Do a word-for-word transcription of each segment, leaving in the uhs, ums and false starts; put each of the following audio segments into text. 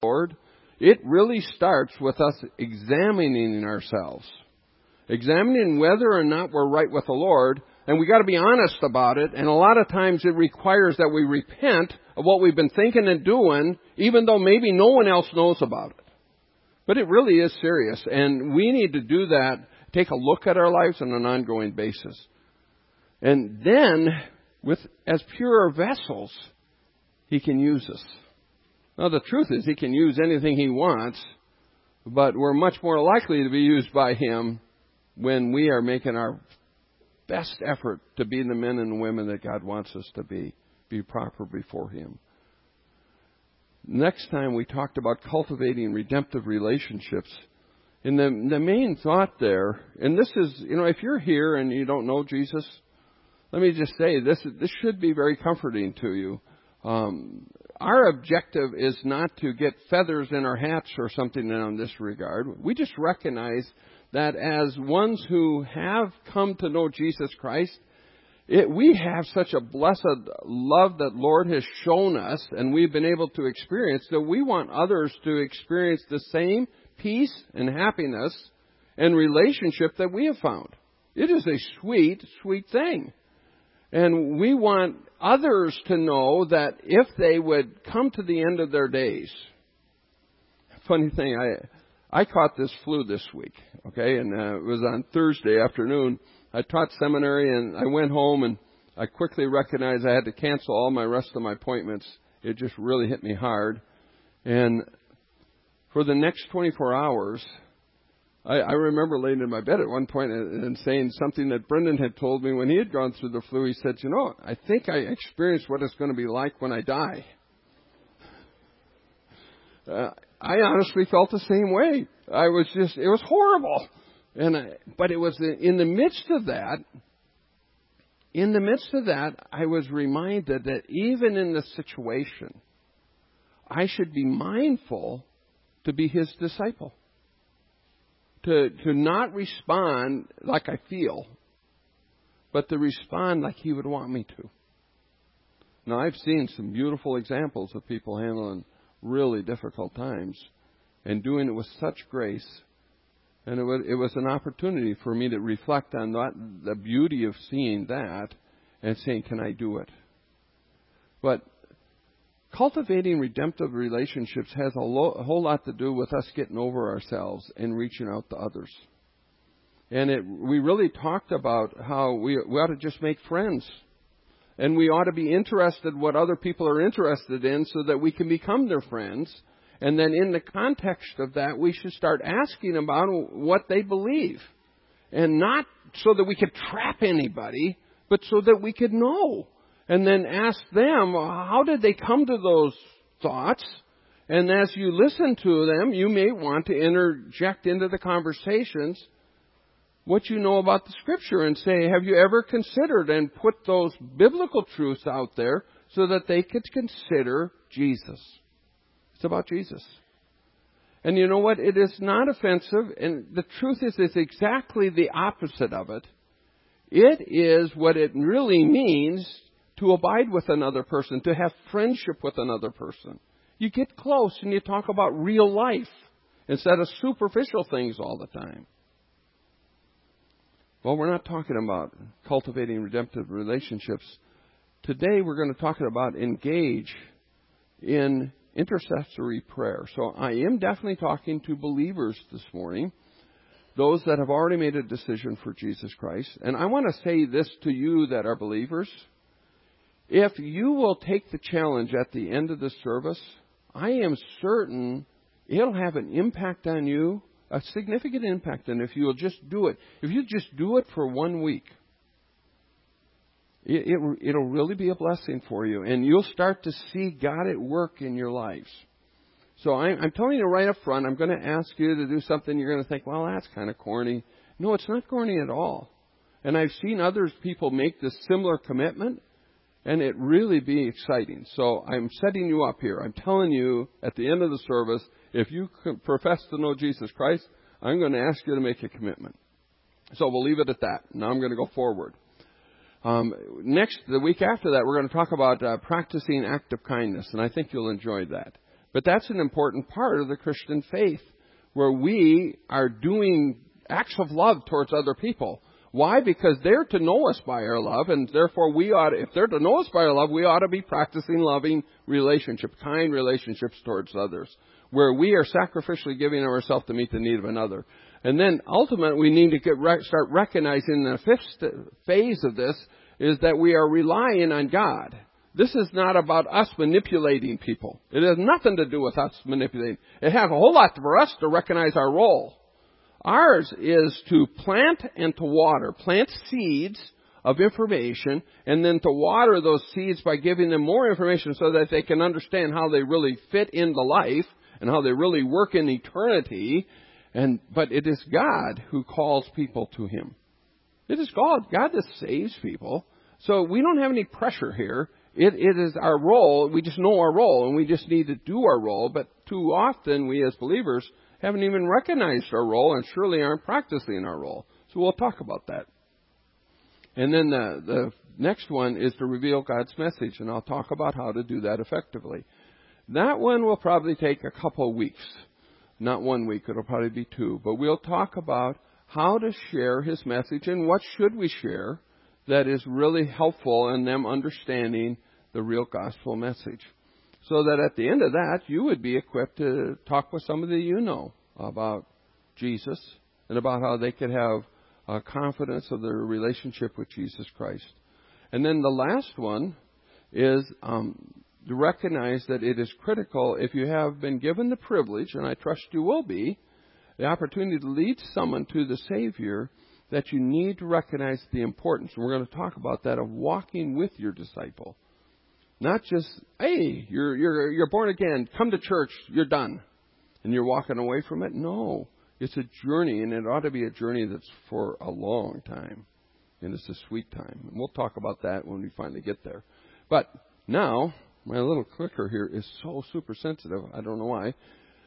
Lord, it really starts with us examining ourselves. Examining whether or not we're right with the Lord, and we got to be honest about it, and a lot of times it requires that we repent of what we've been thinking and doing, even though maybe no one else knows about it. But it really is serious, and we need to do that, take a look at our lives on an ongoing basis. And then, with as pure vessels, He can use us. Now, the truth is, He can use anything He wants, but we're much more likely to be used by Him when we are making our best effort to be the men and women that God wants us to be, be proper before Him. Next time we talked about cultivating redemptive relationships. And the, the main thought there, and this is, you know, if you're here and you don't know Jesus, let me just say, this this should be very comforting to you. Um, our objective is not to get feathers in our hats or something in this regard. We just recognize that as ones who have come to know Jesus Christ, it, we have such a blessed love that Lord has shown us and we've been able to experience that we want others to experience the same peace and happiness and relationship that we have found. It is a sweet, sweet thing. And we want others to know that if they would come to the end of their days. Funny thing, I I caught this flu this week, okay, and uh, it was on Thursday afternoon. I taught seminary, and I went home, and I quickly recognized I had to cancel all my rest of my appointments. It just really hit me hard. And for the next twenty-four hours, I, I remember laying in my bed at one point and, and saying something that Brendan had told me when he had gone through the flu. He said, you know, I think I experienced what it's going to be like when I die. Uh, I honestly felt the same way. I was just, it was horrible. And I, but it was in the midst of that, in the midst of that, I was reminded that even in this situation, I should be mindful to be His disciple. To, to not respond like I feel, but to respond like He would want me to. Now, I've seen some beautiful examples of people handling really difficult times and doing it with such grace. And it was, it was an opportunity for me to reflect on that, the beauty of seeing that and saying, can I do it? But cultivating redemptive relationships has a, lo- a whole lot to do with us getting over ourselves and reaching out to others. And it, we really talked about how we, we ought to just make friends. And we ought to be interested in what other people are interested in so that we can become their friends. And then in the context of that, we should start asking about what they believe. And not so that we could trap anybody, but so that we could know. And then ask them, how did they come to those thoughts? And as you listen to them, you may want to interject into the conversations what you know about the Scripture and say, have you ever considered and put those biblical truths out there so that they could consider Jesus? It's about Jesus. And you know what? It is not offensive. And the truth is, it's exactly the opposite of it. It is what it really means to abide with another person, to have friendship with another person. You get close and you talk about real life instead of superficial things all the time. Well, we're not talking about cultivating redemptive relationships. Today we're going to talk about engage in intercessory prayer. So I am definitely talking to believers this morning, those that have already made a decision for Jesus Christ. And I want to say this to you that are believers. If you will take the challenge at the end of the service, I am certain it'll have an impact on you, a significant impact. And if you will just do it, if you just do it for one week, it, it, it'll really be a blessing for you. And you'll start to see God at work in your lives. So I'm, I'm telling you right up front, I'm going to ask you to do something you're going to think, well, that's kind of corny. No, it's not corny at all. And I've seen other people make this similar commitment, and it really be exciting. So I'm setting you up here. I'm telling you at the end of the service, if you profess to know Jesus Christ, I'm going to ask you to make a commitment. So we'll leave it at that. Now I'm going to go forward. Um, next, the week after that, we're going to talk about uh, practicing active kindness, and I think you'll enjoy that. But that's an important part of the Christian faith, where we are doing acts of love towards other people. Why? Because they're to know us by our love, and therefore we ought to, if they're to know us by our love, we ought to be practicing loving relationships, kind relationships towards others, where we are sacrificially giving ourselves to meet the need of another. And then ultimately we need to get start recognizing the fifth phase of this is that we are relying on God. This is not about us manipulating people. It has nothing to do with us manipulating. It has a whole lot for us to recognize our role. Ours is to plant and to water. Plant seeds of information and then to water those seeds by giving them more information so that they can understand how they really fit into life and how they really work in eternity. And but it is God who calls people to Him. It is God. God that saves people. So we don't have any pressure here. It, it is our role. We just know our role, and we just need to do our role. But too often, we as believers haven't even recognized our role and surely aren't practicing our role. So we'll talk about that. And then the, the next one is to reveal God's message, and I'll talk about how to do that effectively. That one will probably take a couple of weeks. Not one week. It'll probably be two. But we'll talk about how to share His message and what should we share that is really helpful in them understanding the real gospel message. So that at the end of that, you would be equipped to talk with somebody you know about Jesus and about how they could have uh, confidence of their relationship with Jesus Christ. And then the last one is um, to recognize that it is critical, if you have been given the privilege, and I trust you will be, the opportunity to lead someone to the Savior, that you need to recognize the importance, and we're going to talk about that, of walking with your disciple. Not just, hey, you're you're you're born again, come to church, you're done, and you're walking away from it. No, it's a journey, and it ought to be a journey that's for a long time, and it's a sweet time. And we'll talk about that when we finally get there. But now, my little clicker here is so super sensitive, I don't know why.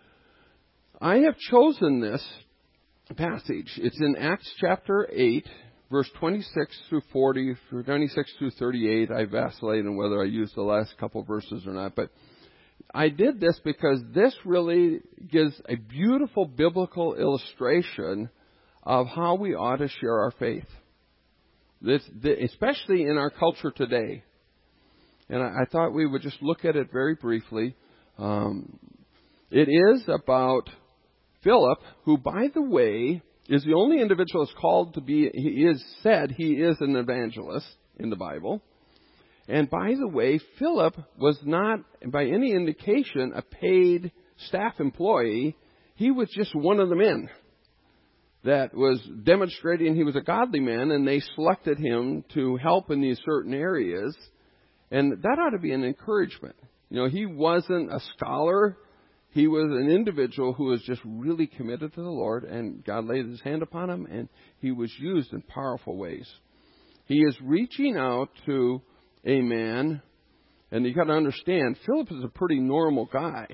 I have chosen this passage. It's in Acts chapter eight, verse twenty-six through forty, twenty-six through thirty-eight. I vacillate on whether I use the last couple verses or not. But I did this because this really gives a beautiful biblical illustration of how we ought to share our faith. This, especially in our culture today. And I, I thought we would just look at it very briefly. Um, it is about Philip, who, by the way, is the only individual that's called to be, he is said he is an evangelist in the Bible. And by the way, Philip was not, by any indication, a paid staff employee. He was just one of the men that was demonstrating he was a godly man, and they selected him to help in these certain areas. And that ought to be an encouragement. You know, he wasn't a scholar. He was an individual who was just really committed to the Lord, and God laid His hand upon him, and he was used in powerful ways. He is reaching out to a man, and you got to understand, Philip is a pretty normal guy.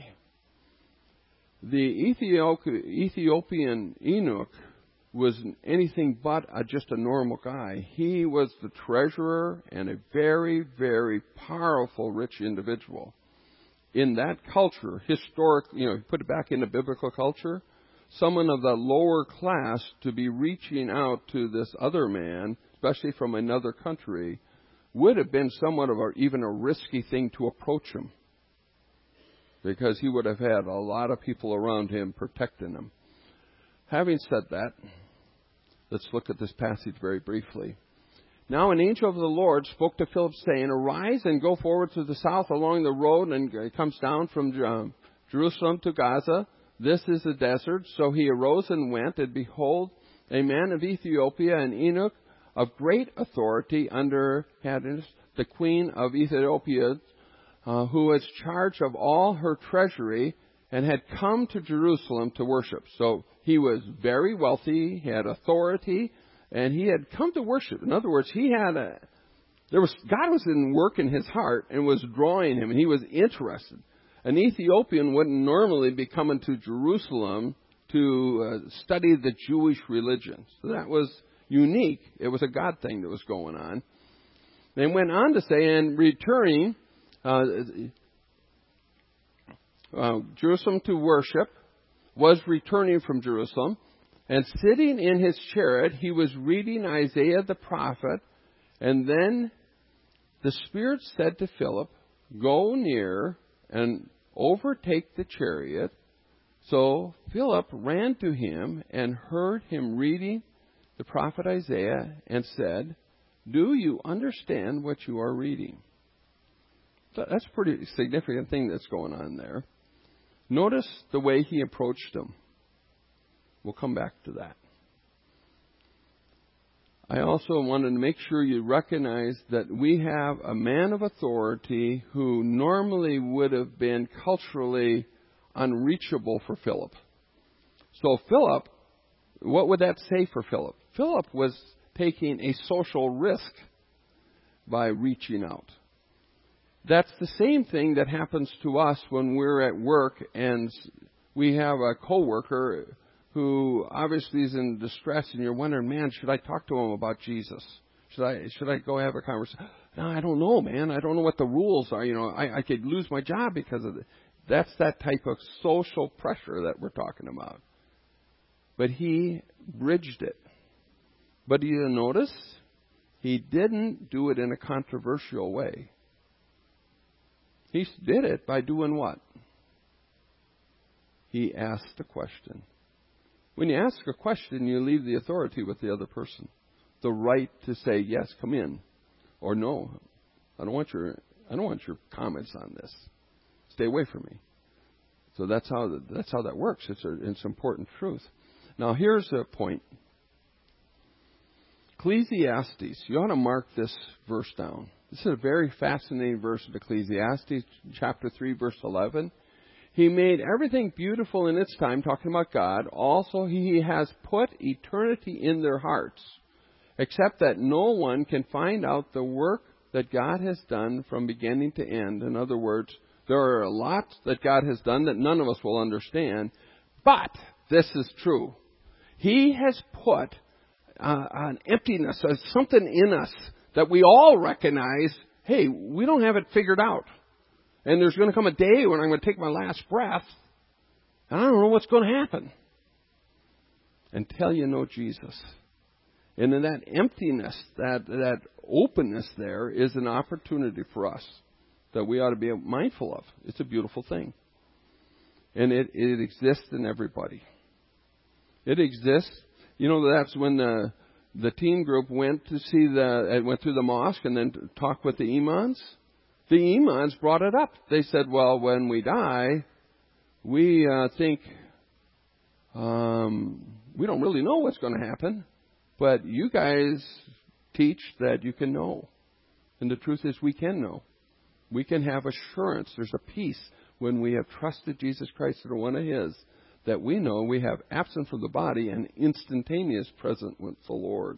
The Ethiopian eunuch was anything but a, just a normal guy. He was the treasurer and a very, very powerful, rich individual. In that culture, historic, you know, put it back into biblical culture, someone of the lower class to be reaching out to this other man, especially from another country, would have been somewhat of a, even a risky thing to approach him, because he would have had a lot of people around him protecting him. Having said that, let's look at this passage very briefly. Now an angel of the Lord spoke to Philip, saying, Arise and go forward to the south along the road, and it comes down from um, Jerusalem to Gaza. This is the desert. So he arose and went, and behold, a man of Ethiopia, an eunuch of great authority under Candace, the queen of Ethiopia, uh, who was charge of all her treasury, and had come to Jerusalem to worship. So he was very wealthy, he had authority, and he had come to worship. In other words, he had a, there was, God was in work in his heart and was drawing him, and he was interested. An Ethiopian wouldn't normally be coming to Jerusalem to uh, study the Jewish religion. So that was unique. It was a God thing that was going on. They went on to say, and returning, uh, uh, Jerusalem to worship, was returning from Jerusalem, and sitting in his chariot, he was reading Isaiah the prophet, and then the Spirit said to Philip, "Go near and overtake the chariot." So Philip ran to him and heard him reading the prophet Isaiah and said, "Do you understand what you are reading?" So that's a pretty significant thing that's going on there. Notice the way he approached him. We'll come back to that. I also wanted to make sure you recognize that we have a man of authority who normally would have been culturally unreachable for Philip. So Philip, what would that say for Philip? Philip was taking a social risk by reaching out. That's the same thing that happens to us when we're at work and we have a coworker who obviously is in distress, and you're wondering, man, should I talk to him about Jesus? Should I should I go have a conversation? No, I don't know, man. I don't know what the rules are. You know, I, I could lose my job because of it. That's that type of social pressure that we're talking about. But he bridged it. But you notice, he didn't do it in a controversial way. He did it by doing what? He asked a question. When you ask a question, you leave the authority with the other person. The right to say, yes, come in. Or no, I don't want your, I don't want your comments on this. Stay away from me. So that's how, that's how that works. It's, a, it's important truth. Now here's a point. Ecclesiastes, you ought to mark this verse down. This is a very fascinating verse of Ecclesiastes, chapter three, verse eleven. He made everything beautiful in its time, talking about God. Also, he has put eternity in their hearts, except that no one can find out the work that God has done from beginning to end. In other words, there are a lot that God has done that none of us will understand, but this is true. He has put uh, an emptiness, uh, something in us that we all recognize, hey, we don't have it figured out. And there's going to come a day when I'm going to take my last breath, and I don't know what's going to happen until you know Jesus. And in that emptiness, that, that openness there is an opportunity for us that we ought to be mindful of. It's a beautiful thing. And it, it exists in everybody. It exists. You know, that's when the, the teen group went to see the, went through the mosque and then talked with the imams. The imams brought it up. They said, well, when we die, we uh, think um, we don't really know what's going to happen, but you guys teach that you can know. And the truth is we can know. We can have assurance. There's a peace when we have trusted Jesus Christ as one of His, that we know we have absent from the body and instantaneous present with the Lord.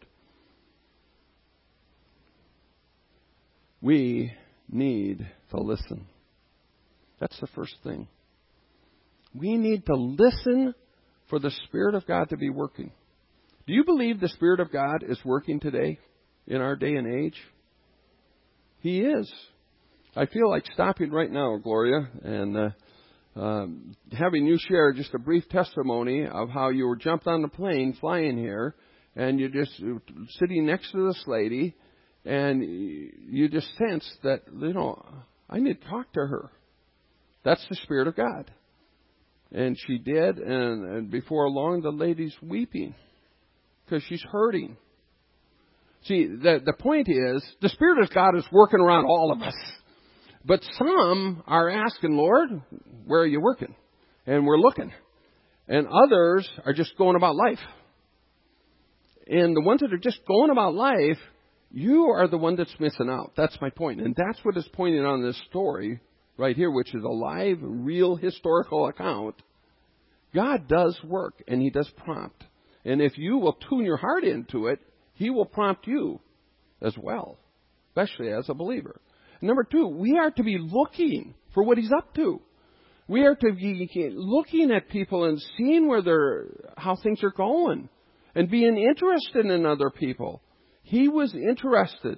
We need to listen. That's the first thing. We need to listen for the Spirit of God to be working. Do you believe the Spirit of God is working today in our day and age? He is. I feel like stopping right now, Gloria, and uh, um, having you share just a brief testimony of how you were jumped on the plane flying here, and you're just sitting next to this lady, and you just sense that, you know, I need to talk to her. That's the Spirit of God. And she did, and, and before long, the lady's weeping because she's hurting. See, the, the point is, the Spirit of God is working around all of us. But some are asking, Lord, where are you working? And we're looking. And others are just going about life. And the ones that are just going about life, you are the one that's missing out. That's my point. And that's what is pointing on this story right here, which is a live, real historical account. God does work, and He does prompt. And if you will tune your heart into it, He will prompt you as well, especially as a believer. Number two, we are to be looking for what He's up to. We are to be looking at people and seeing where they're, how things are going, and being interested in other people. He was interested.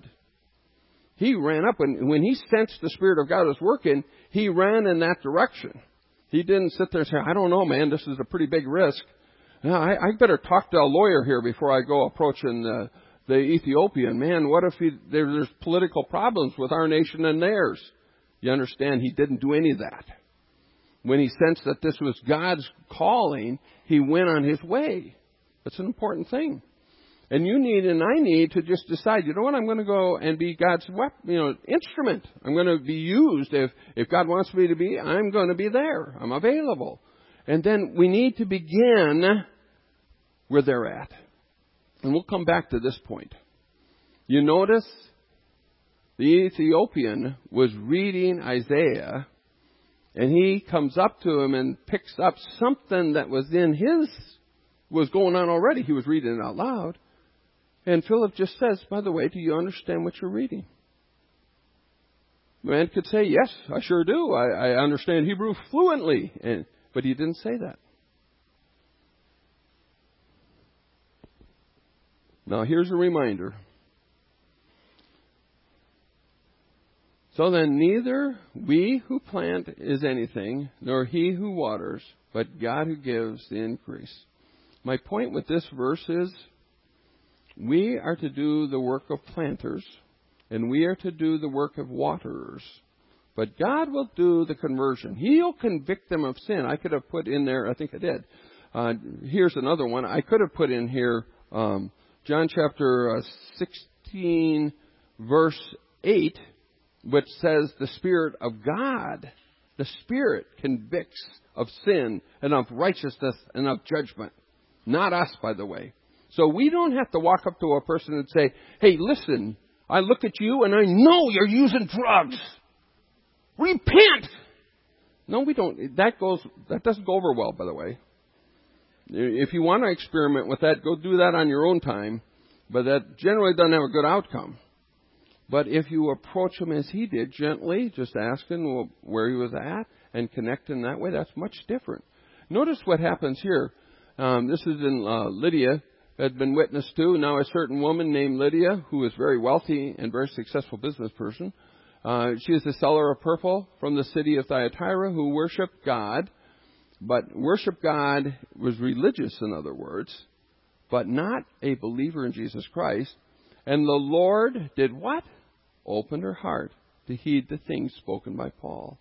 He ran up, and when he sensed the Spirit of God was working, he ran in that direction. He didn't sit there and say, I don't know, man, this is a pretty big risk. Now, I, I better talk to a lawyer here before I go approaching the, the Ethiopian. Man, what if he, there, there's political problems with our nation and theirs? You understand, he didn't do any of that. When he sensed that this was God's calling, he went on his way. That's an important thing. And you need and I need to just decide, you know what, I'm going to go and be God's weapon, you know, instrument. I'm going to be used. If, if God wants me to be, I'm going to be there. I'm available. And then we need to begin where they're at. And we'll come back to this point. You notice the Ethiopian was reading Isaiah, and he comes up to him and picks up something that was in his, was going on already. He was reading it out loud. And Philip just says, by the way, do you understand what you're reading? The man could say, yes, I sure do. I, I understand Hebrew fluently. And, but he didn't say that. Now, here's a reminder. So then, neither we who plant is anything, nor he who waters, but God who gives the increase. My point with this verse is, we are to do the work of planters, and we are to do the work of waterers. But God will do the conversion. He'll convict them of sin. I could have put in there, I think I did. Uh, here's another one. I could have put in here um, John chapter uh, sixteen, verse eight, which says the Spirit of God, the Spirit convicts of sin and of righteousness and of judgment. Not us, by the way. So we don't have to walk up to a person and say, hey, listen, I look at you and I know you're using drugs. Repent! No, we don't. That goes, that doesn't go over well, by the way. If you want to experiment with that, go do that on your own time. But that generally doesn't have a good outcome. But if you approach him as he did, gently, just asking where he was at and connecting that way, that's much different. Notice what happens here. Um, this is in uh, Lydia. Had been witnessed to. Now a certain woman named Lydia, who is very wealthy and very successful business person. Uh, she is a seller of purple from the city of Thyatira who worshiped God. But worship God was religious, in other words, but not a believer in Jesus Christ. And the Lord did what? Opened her heart to heed the things spoken by Paul.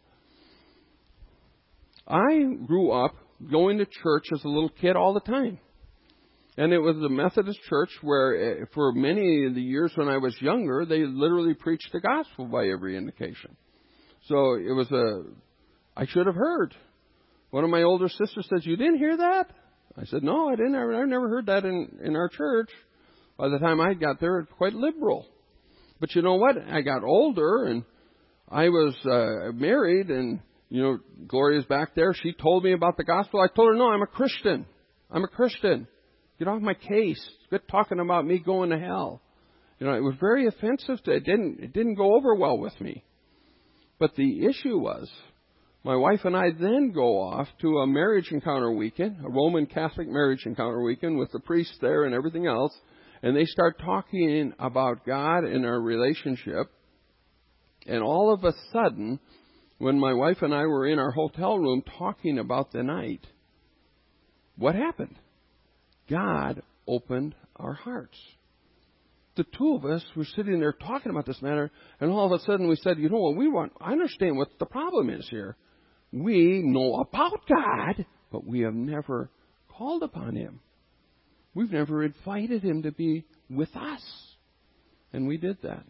I grew up going to church as a little kid all the time. And it was a Methodist church where for many of the years when I was younger, they literally preached the gospel by every indication. So it was a, I should have heard. One of my older sisters says, you didn't hear that? I said, no, I didn't. I never heard that in, in our church. By the time I got there, it was quite liberal. But you know what? I got older and I was uh, married and, you know, Gloria's back there. She told me about the gospel. I told her, no, I'm a Christian. I'm a Christian. Get off my case. Quit talking about me going to hell. You know, it was very offensive. To, it didn't, it didn't go over well with me. But the issue was, my wife and I then go off to a marriage encounter weekend, a Roman Catholic marriage encounter weekend with the priest there and everything else. And they start talking about God and our relationship. And all of a sudden, when my wife and I were in our hotel room talking about the night, what happened? God opened our hearts. The two of us were sitting there talking about this matter, and all of a sudden we said, you know what, we want, I understand what the problem is here. We know about God, but we have never called upon Him. We've never invited Him to be with us. And we did that.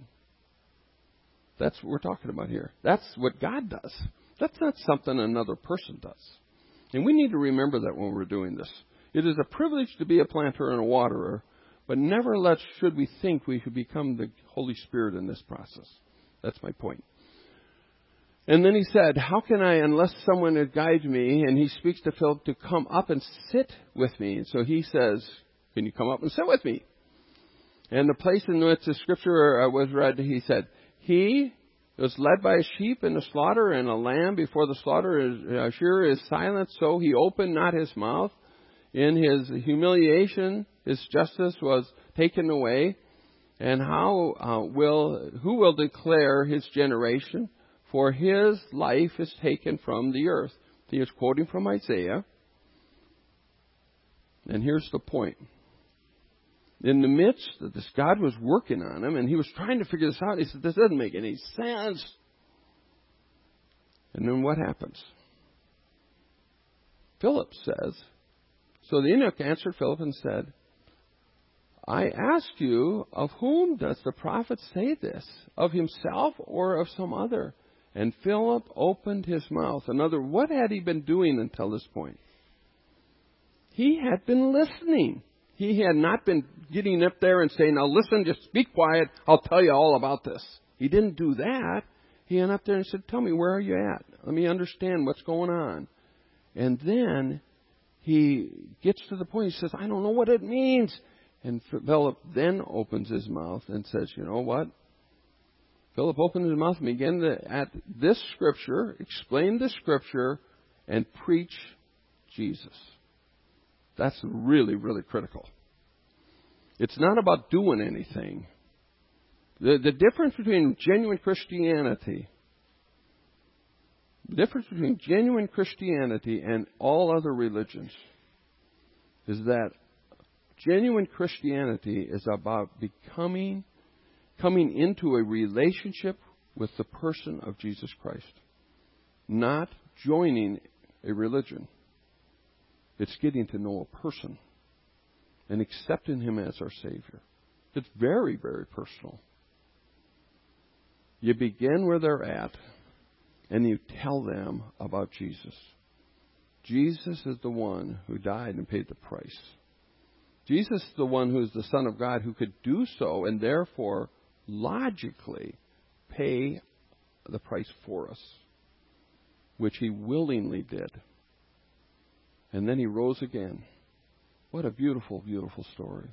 That's what we're talking about here. That's what God does. That's not something another person does. And we need to remember that when we're doing this. It is a privilege to be a planter and a waterer, but never let should we think we should become the Holy Spirit in this process. That's my point. And then he said, how can I, unless someone would guide me, and he speaks to Philip to come up and sit with me. And so he says, can you come up and sit with me? And the place in which the scripture was read, he said, he was led by a sheep in the slaughter, and a lamb before the slaughter is sure is silent, so he opened not his mouth. In his humiliation, his justice was taken away. And how uh, will, who will declare his generation? For his life is taken from the earth. He is quoting from Isaiah. And here's the point. In the midst of this, God was working on him, and he was trying to figure this out. He said, this doesn't make any sense. And then what happens? Philip says, so the eunuch answered Philip and said, I ask you, of whom does the prophet say this? Of himself or of some other? And Philip opened his mouth. In other words, what had he been doing until this point? He had been listening. He had not been getting up there and saying, now listen, just be quiet. I'll tell you all about this. He didn't do that. He went up there and said, tell me, where are you at? Let me understand what's going on. And then he gets to the point, he says, I don't know what it means. And Philip then opens his mouth and says, you know what? Philip opened his mouth and began to, at this scripture, explain the scripture, and preach Jesus. That's really, really critical. It's not about doing anything. The, the difference between genuine Christianity, the difference between genuine Christianity and all other religions is that genuine Christianity is about becoming, coming into a relationship with the person of Jesus Christ, not joining a religion. It's getting to know a person and accepting him as our Savior. It's very, very personal. You begin where they're at, and you tell them about Jesus. Jesus is the one who died and paid the price. Jesus is the one who is the Son of God who could do so and therefore logically pay the price for us, which he willingly did. And then he rose again. What a beautiful, beautiful story.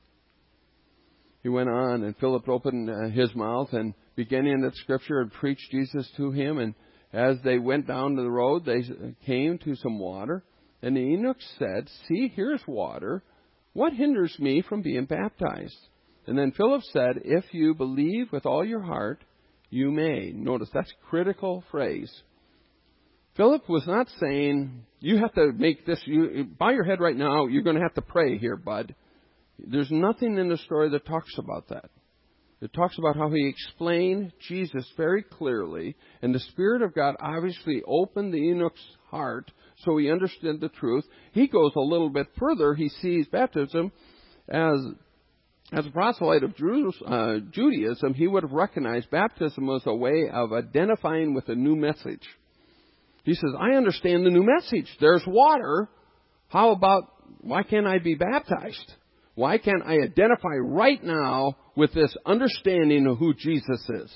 He went on, and Philip opened uh, his mouth and began in that scripture and preached Jesus to him. And as they went down to the road, they came to some water. And the eunuch said, see, here's water. What hinders me from being baptized? And then Philip said, if you believe with all your heart, you may. Notice, that's a critical phrase. Philip was not saying, you have to make this, you, bow your head right now, you're going to have to pray here, bud. There's nothing in the story that talks about that. It talks about how he explained Jesus very clearly, and the Spirit of God obviously opened the eunuch's heart so he understood the truth. He goes a little bit further. He sees baptism as, as a proselyte of Judaism, he would have recognized baptism as a way of identifying with a new message. He says, I understand the new message. There's water. How about, why can't I be baptized? Why can't I identify right now with this understanding of who Jesus is?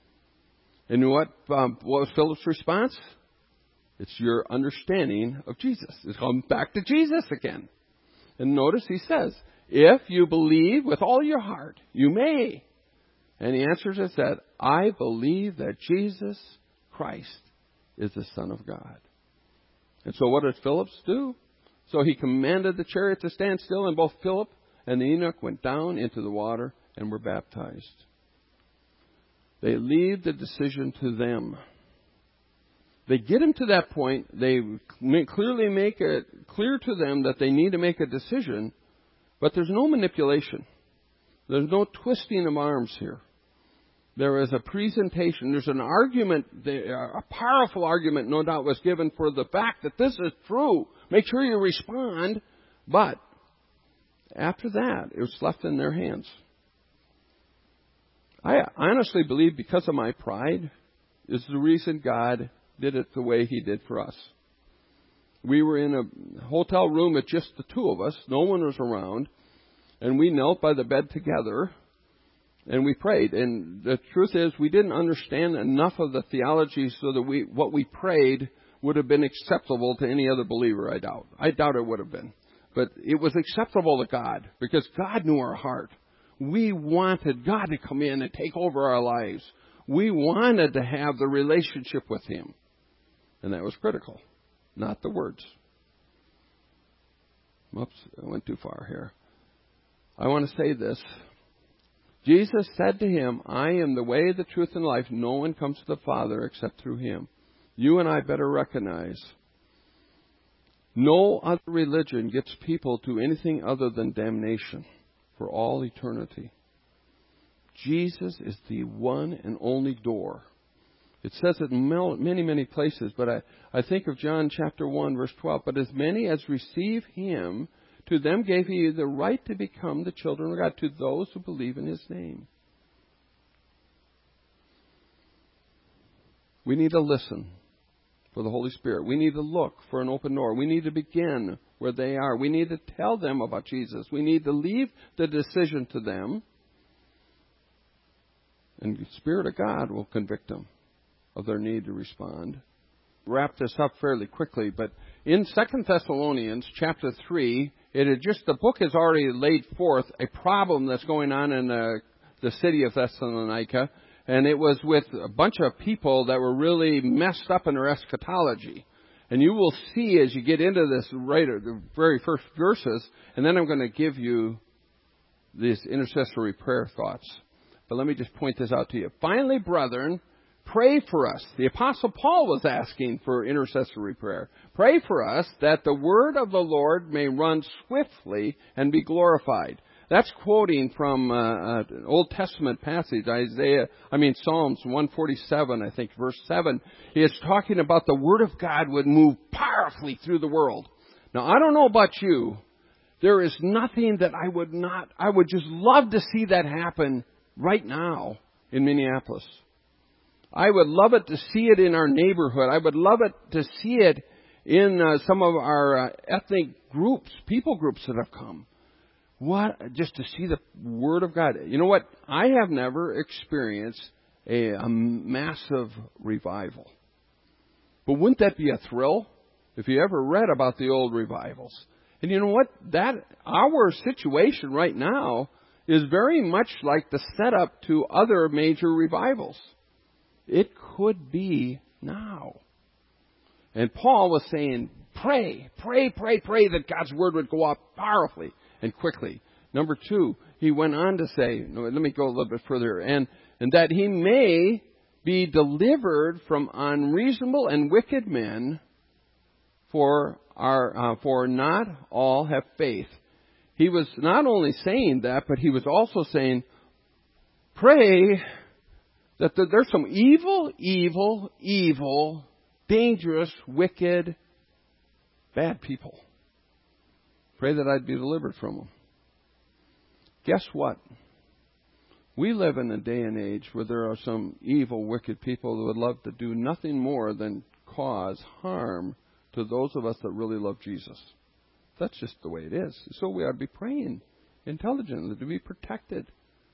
And what, um, what was Philip's response? It's your understanding of Jesus. It's come back to Jesus again. And notice he says, if you believe with all your heart, you may. And he answers and said, I believe that Jesus Christ is the Son of God. And so what did Philip do? So he commanded the chariot to stand still, and both Philip and the eunuch went down into the water and were baptized. They leave the decision to them. They get him to that point. They clearly make it clear to them that they need to make a decision, but there's no manipulation. There's no twisting of arms here. There is a presentation. There's an argument, a powerful argument, no doubt, was given for the fact that this is true. Make sure you respond. But after that, it was left in their hands. I honestly believe because of my pride is the reason God did it the way he did for us. We were in a hotel room with just the two of us. No one was around. And we knelt by the bed together. And we prayed. And the truth is, we didn't understand enough of the theology so that we what we prayed would have been acceptable to any other believer, I doubt. I doubt it would have been. But it was acceptable to God because God knew our heart. We wanted God to come in and take over our lives. We wanted to have the relationship with him. And that was critical, not the words. Oops, I went too far here. I want to say this. Jesus said to him, I am the way, the truth, and life. No one comes to the Father except through him. You and I better recognize No other religion gets people to anything other than damnation for all eternity. Jesus is the one and only door. It says it in many, many places, but I, I think of John chapter one, verse twelve. But as many as receive him, to them gave he the right to become the children of God, to those who believe in his name. We need to listen for the Holy Spirit. We need to look for an open door. We need to begin where they are. We need to tell them about Jesus. We need to leave the decision to them. And the Spirit of God will convict them of their need to respond. Wrap this up fairly quickly, but in Second Thessalonians chapter three, it had just the book has already laid forth a problem that's going on in the, the city of Thessalonica, and it was with a bunch of people that were really messed up in their eschatology. And you will see as you get into this right at the very first verses, and then I'm going to give you these intercessory prayer thoughts. But let me just point this out to you. Finally, brethren, pray for us. The Apostle Paul was asking for intercessory prayer. Pray for us that the word of the Lord may run swiftly and be glorified. That's quoting from uh, an Old Testament passage, Isaiah, I mean Psalms one forty-seven, I think, verse seven. He is talking about the word of God would move powerfully through the world. Now, I don't know about you. There is nothing that I would not, I would just love to see that happen right now in Minneapolis. I would love it to see it in our neighborhood. I would love it to see it in uh, some of our uh, ethnic groups, people groups that have come. What, just to see the Word of God. You know what? I have never experienced a, a massive revival. But wouldn't that be a thrill if you ever read about the old revivals? And you know what? That, our situation right now is very much like the setup to other major revivals. It could be now. And Paul was saying, pray, pray, pray, pray that God's Word would go up powerfully and quickly. Number two, he went on to say, let me go a little bit further, and, and that he may be delivered from unreasonable and wicked men, for our, uh, for not all have faith. He was not only saying that, but he was also saying, pray that there's some evil, evil, evil, dangerous, wicked, bad people. Pray that I'd be delivered from them. Guess what? We live in a day and age where there are some evil, wicked people who would love to do nothing more than cause harm to those of us that really love Jesus. That's just the way it is. So we ought to be praying intelligently to be protected.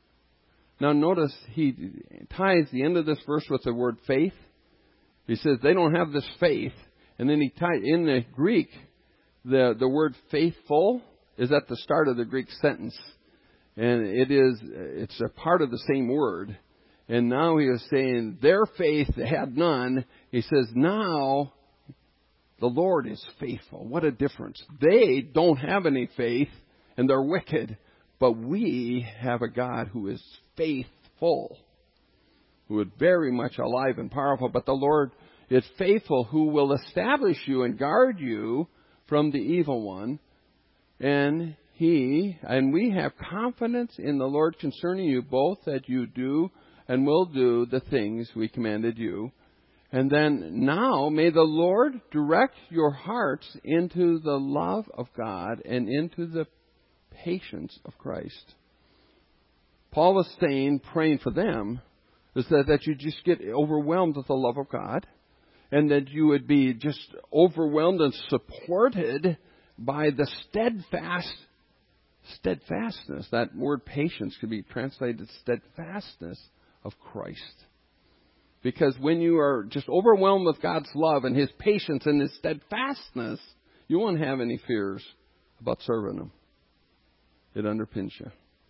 Now notice he ties the end of this verse with the word faith. He says they don't have this faith. And then he ties in the Greek, the, the word faithful is at the start of the Greek sentence. And it is, it's a part of the same word. And now he is saying their faith had none. He says now the Lord is faithful. What a difference. They don't have any faith and they're wicked. But we have a God who is faithful, who is very much alive and powerful. But the Lord is faithful, who will establish you and guard you from the evil one. And he, and we have confidence in the Lord concerning you both, that you do and will do the things we commanded you. And then now may the Lord direct your hearts into the love of God and into the patience of Christ. Paul was saying, praying for them, is that, that you just get overwhelmed with the love of God, and that you would be just overwhelmed and supported by the steadfast, steadfastness. That word patience could be translated steadfastness of Christ. Because when you are just overwhelmed with God's love and His patience and His steadfastness, you won't have any fears about serving Him. It underpins you.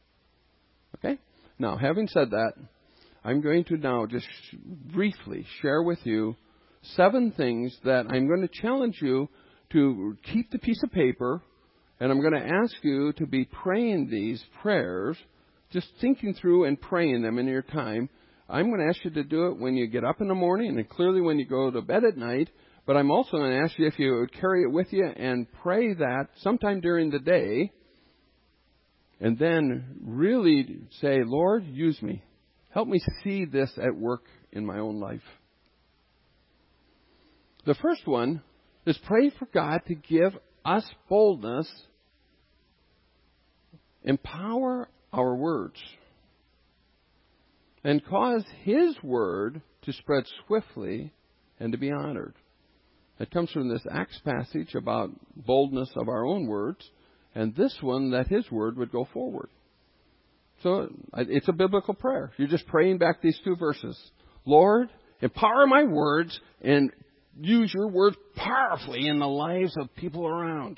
Okay? Now, having said that, I'm going to now just briefly share with you seven things that I'm going to challenge you to keep the piece of paper, and I'm going to ask you to be praying these prayers, just thinking through and praying them in your time. I'm going to ask you to do it when you get up in the morning and clearly when you go to bed at night, But I'm also going to ask you if you would carry it with you and pray that sometime during the day, and then really say, Lord, use me. Help me see this at work in my own life. The first one is pray for God to give us boldness, empower our words, and cause His word to spread swiftly and to be honored. It comes from this Acts passage about boldness of our own words, and this one that His word would go forward. So it's a biblical prayer. You're just praying back these two verses. Lord, empower my words and use your words powerfully in the lives of people around.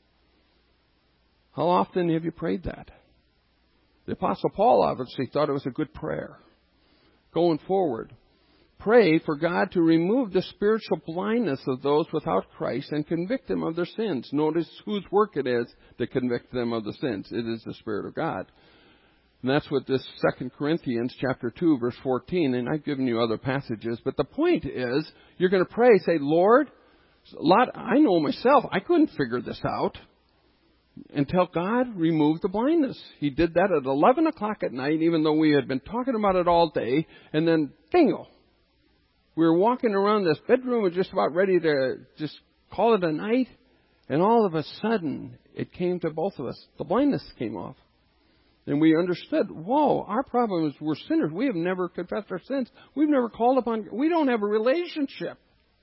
How often have you prayed that? The Apostle Paul obviously thought it was a good prayer. Going forward, pray for God to remove the spiritual blindness of those without Christ and convict them of their sins. Notice whose work it is to convict them of the sins. It is the Spirit of God. And that's what this Second Corinthians chapter two, verse fourteen, and I've given you other passages, but the point is, you're going to pray, say, Lord, a lot, I know myself, I couldn't figure this out until God removed the blindness. He did that at eleven o'clock at night, even though we had been talking about it all day, and then, bingo, we were walking around this bedroom and just about ready to just call it a night, and all of a sudden, it came to both of us. The blindness came off. And we understood, whoa, our problem is we're sinners. We have never confessed our sins. We've never called upon, we don't have a relationship.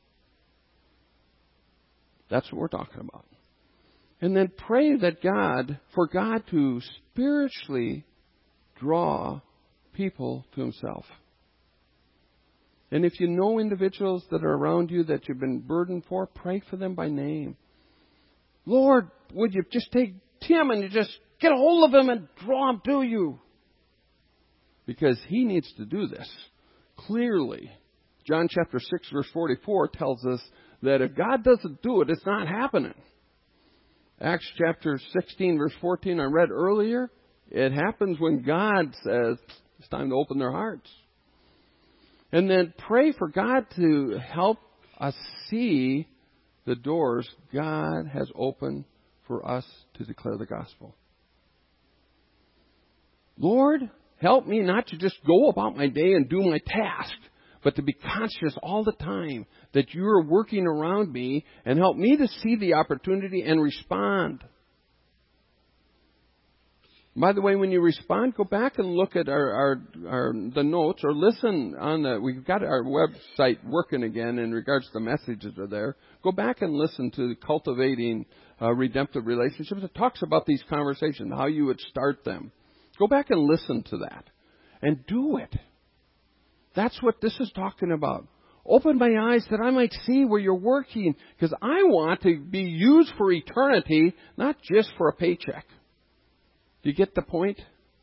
That's what we're talking about. And then pray that God, for God to spiritually draw people to Himself. And if you know individuals that are around you that you've been burdened for, pray for them by name. Lord, would you just take Tim and you just get a hold of him and draw him to you? Because he needs to do this. Clearly, John chapter six, verse forty-four tells us that if God doesn't do it, it's not happening. Acts chapter sixteen, verse fourteen, I read earlier, it happens when God says it's time to open their hearts. And then pray for God to help us see the doors God has opened for us to declare the gospel. Lord, help me not to just go about my day and do my task, but to be conscious all the time that you are working around me, and help me to see the opportunity and respond. By the way, when you respond, go back and look at our, our, our the notes, or listen on the, we've got our website working again in regards to the messages are there. Go back and listen to Cultivating uh, Redemptive Relationships. It talks about these conversations, how you would start them. Go back and listen to that. And do it. That's what this is talking about. Open my eyes that I might see where you're working, because I want to be used for eternity, not just for a paycheck. Do you get the point?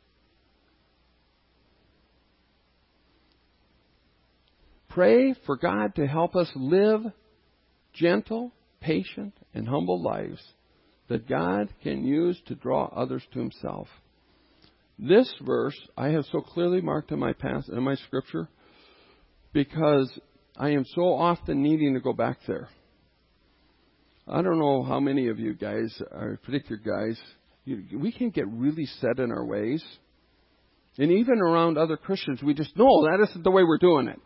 Pray for God to help us live gentle, patient, and humble lives that God can use to draw others to Himself. This verse I have so clearly marked in my past, in my scripture, because I am so often needing to go back there. I don't know how many of you guys, or particular guys, you, we can get really set in our ways. And even around other Christians, we just, no, that isn't the way we're doing it.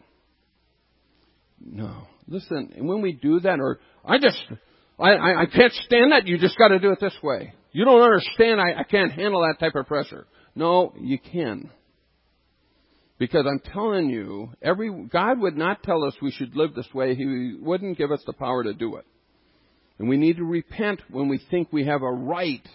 No. Listen, and when we do that, or I just, I, I, I can't stand that, you just got to do it this way. You don't understand, I, I can't handle that type of pressure. No, you can. Because I'm telling you, every God would not tell us we should live this way. He wouldn't give us the power to do it. And we need to repent when we think we have a right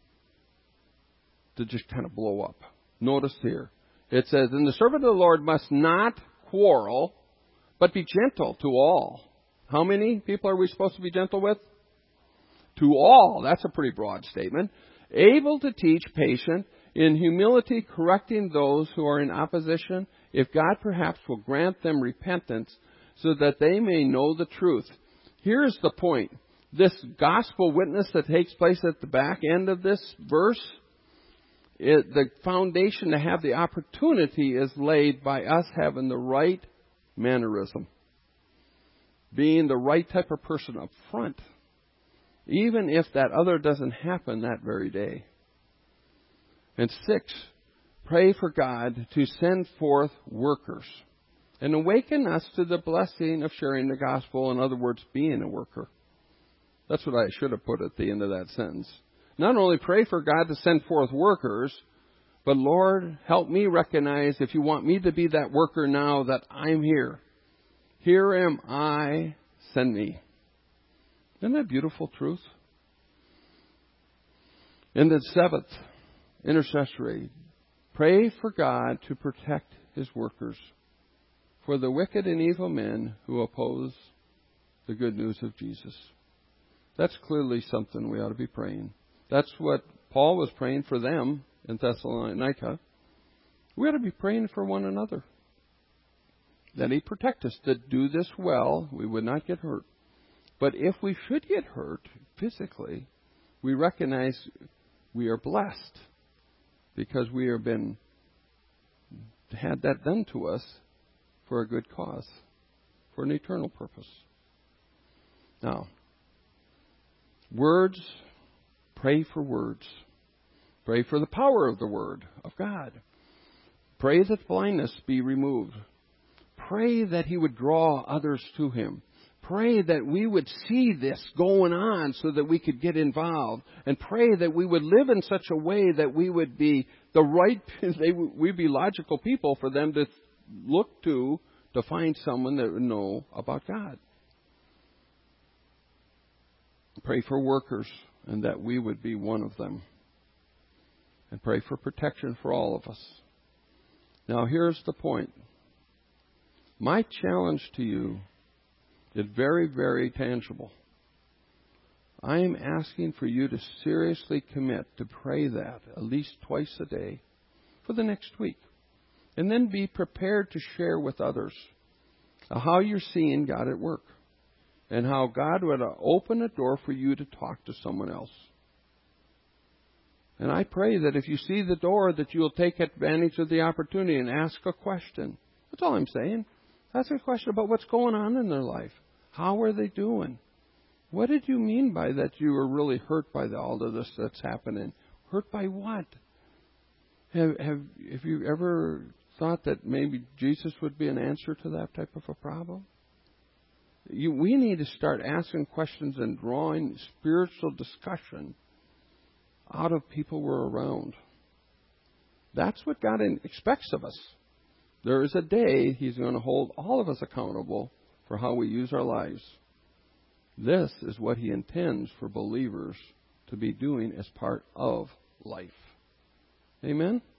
to just kind of blow up. Notice here, it says, and the servant of the Lord must not quarrel, but be gentle to all. How many people are we supposed to be gentle with? To all. That's a pretty broad statement. Able to teach, patient, in humility correcting those who are in opposition, if God perhaps will grant them repentance, so that they may know the truth. Here's the point. This gospel witness that takes place at the back end of this verse, it, the foundation to have the opportunity is laid by us having the right mannerism. being the right type of person up front, even if that other doesn't happen that very day. And six, pray for God to send forth workers and awaken us to the blessing of sharing the gospel. In other words, being a worker. That's what I should have put at the end of that sentence. Not only pray for God to send forth workers, but Lord, help me recognize if you want me to be that worker now, that I'm here. Here am I, send me. Isn't that beautiful truth? And then seventh, intercessory. Pray for God to protect His workers, for the wicked and evil men who oppose the good news of Jesus. That's clearly something we ought to be praying. That's what Paul was praying for them in Thessalonica. We ought to be praying for one another, that He protect us, to do this well, we would not get hurt. But if we should get hurt physically, we recognize we are blessed because we have been had that done to us for a good cause, for an eternal purpose. Now, words, pray for words. Pray for the power of the Word of God. Pray that blindness be removed. Pray that He would draw others to Him. Pray that we would see this going on so that we could get involved. And pray that we would live in such a way that we would be the right, they, we'd be logical people for them to look to to find someone that would know about God. Pray for workers and that we would be one of them. And pray for protection for all of us. Now here's the point. My challenge to you is very, very tangible. I am asking for you to seriously commit to pray that at least twice a day for the next week. And then be prepared to share with others how you're seeing God at work and how God would open a door for you to talk to someone else. And I pray that if you see the door, that you'll take advantage of the opportunity and ask a question. That's all I'm saying. Ask a question about what's going on in their life. How are they doing? What did you mean by that you were really hurt by the, all of this that's happening? Hurt by what? Have, have, have you ever thought that maybe Jesus would be an answer to that type of a problem? You, we need to start asking questions and drawing spiritual discussion out of people we're around. That's what God expects of us. There is a day He's going to hold all of us accountable for how we use our lives. This is what He intends for believers to be doing as part of life. Amen?